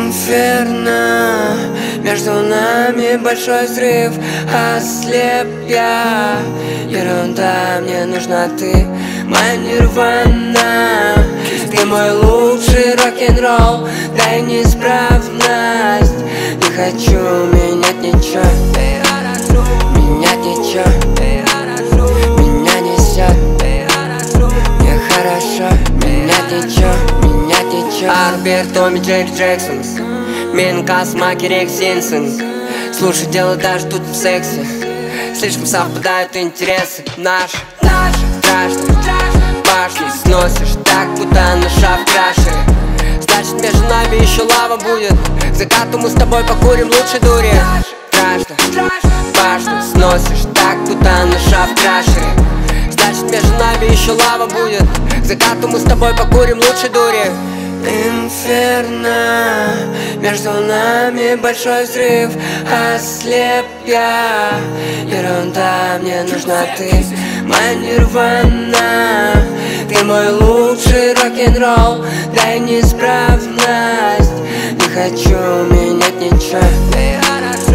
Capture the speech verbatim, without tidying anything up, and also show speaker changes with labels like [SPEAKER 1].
[SPEAKER 1] Инферно, между нами большой взрыв. Ослеп я, ерунда, мне нужна ты, моя нирвана. Ты мой лучший рок-н-ролл, дай неисправность. Не хочу менять ничего, менять ничего. Меня несет, мне хорошо. Менять ничего, менять ничего. Арбер, Томми, Джейк Джексон, Минка, Смаки, Рик Синсон. Слушай, дело даже тут в сексе. Слишком совпадают интересы наши. Страшно, башни сносишь так, будто наша в краше. Значит, между нами еще лава будет. К закату мы с тобой покурим лучше дури. Страшно, башни сносишь так, будто наша в краше. Значит, между нами еще лава будет. К закату мы с тобой покурим лучше дури. Инферно, между нами большой взрыв. Ослеп я, ерунда, мне нужна ты, моя нирвана. Ты мой лучший рок-н-ролл, дай неисправность. Не хочу менять ничего.